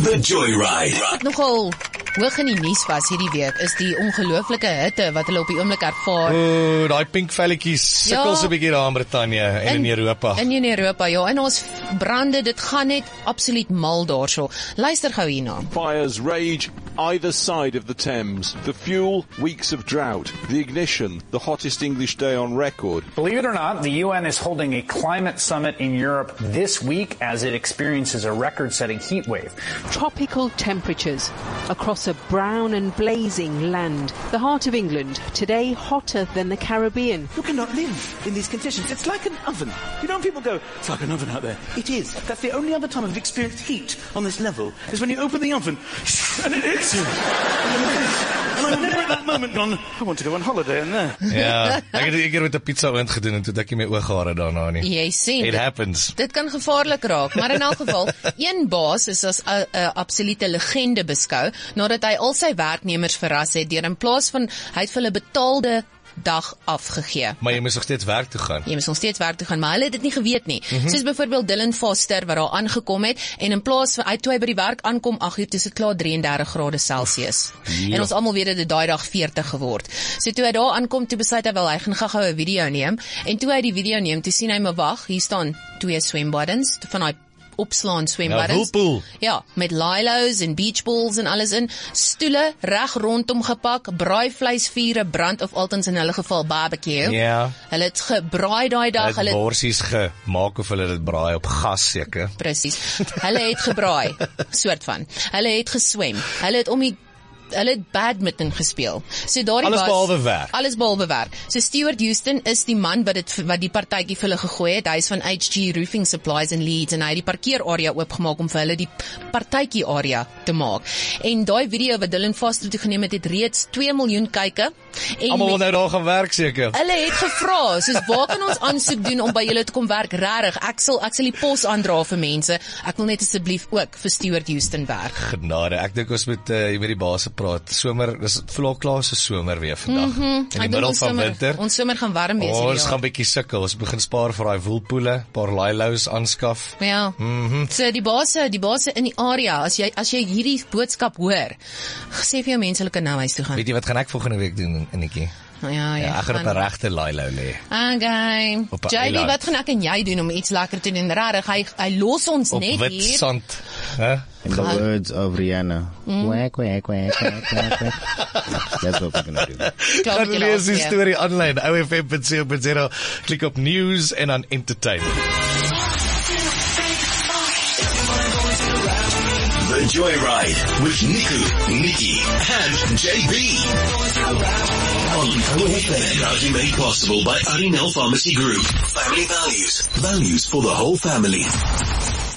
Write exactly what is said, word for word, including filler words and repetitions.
The Joyride. Wat nogal hoog in die nuus was hierdie week is die ongelooflike hitte wat hulle op die oomblik ervaar. Ooh, daai pink velletjies sukkel so 'n bietjie daar in Brittanje en in, in Europa. In in Europa, ja. En ons brande, dit gaan net absoluut mal daarso. Luister gou hierna. Fires rage either side of the Thames. The fuel, weeks of drought. The ignition, the hottest English day on record. Believe it or not, the U N is holding a climate summit in Europe this week as it experiences a record-setting heat wave. Tropical temperatures across a brown and blazing land. The heart of England, today hotter than the Caribbean. You cannot live in these conditions. It's like an oven. You know when people go, it's like an oven out there. It is. That's the only other time I've experienced heat on this level is when you open the oven and it hits you. And I've never at that moment gone, I want to go on holiday in there. Ja, ek het 'n keer met 'n pizza oond gedoen en toe het ek my ooghare daarna nie. Jy sien. It happens. Dit kan gevaarlik raak, maar in elk geval, een baas is as 'n absolute legende beskou nadat hy al sy werknemers verras het deur in plaas van hy het vir hulle betaalde dag afgegee. Maar jy moet nog steeds werk toe gaan. Jy moet nog steeds werk toe gaan, maar hulle het dit nie geweet nie. Mm-hmm. Soos byvoorbeeld Dylan Foster wat daar aangekom het en in plaas van hy toe hy by die werk aankom ag uur, dis dit klaar drie en dertig grade Celsius. Ja. En ons almal weet dit het daai dag veertig geword. So toe hy daar aankom, toe besluit hy wel hy gaan gou-gou 'n video neem en toe hy die video neem, toe sien hy maar wag, hier staan twee swembaddens van daai opslaan swembaddens. Ja, ja, met lilos en beachballs en alles in, stoele reg rondom gepak, braaivleisvure brand of altens in hulle geval barbecue. Ja. Hulle het gebraai daai dag, hulle het worsies gemaak of hulle dit braai op gas seker. Presies. Hulle het gebraai, soort van. Hulle het geswem. Hulle het om die hulle het badminton gespeel. So daardie alles was, behalwe werk. Alles behalwe werk. So Stuart Houston is die man wat dit wat die partytjie vir hulle gegooi het. Hy is van H G Roofing Supplies in Leeds en hy het die parkeerarea oopgemaak om vir hulle die partytjie area te maak. En daai video wat Dylan Foster toe geneem het, het reeds twee miljoen kyke. Almal wil nou daar gaan werk seker. Hulle het gevra, soos waar kan ons aansoek doen om by julle te kom werk? Regtig, ek sal ek sal die pos aandra vir mense. Ek wil net asseblief ook vir Stuart Houston werk. Genade, ek dink ons moet uh, met die baas praat. Somer, dis vlog klaar se somer weer vandag. Mm-hmm. In die middel van somer, winter. Ons somer gaan warm wees hierdie jaar. Ons gaan bietjie sukkel. Ons begin spaar vir daai woelpoele, paar lilos aanskaf. Ja. Mhm. So die base, die base in die area, as jy as jy hierdie boodskap hoor, sê vir jou mense hulle kan nou huis toe gaan. Weet jy wat gaan ek volgende week doen in Nikkie? Nou ja, ja, ek gaan op 'n regte lilo lê. Okay. J D, wat gaan ek en jy doen om iets lekker te doen? Rarig, hy hy los ons op net wit hier. sand, hè? In the words of Rihanna. Mm. Quack, quack, quack, quack, quack, quack. That's what we're gonna do. Gaan lees die storie aanlyn, o f m dot co dot za, klik op news en dan entertainment. The Joyride with Niku, Nikki and J B. On O F M, proudly made possible by Arinel Pharmacy Group. Family values. Values for the whole family.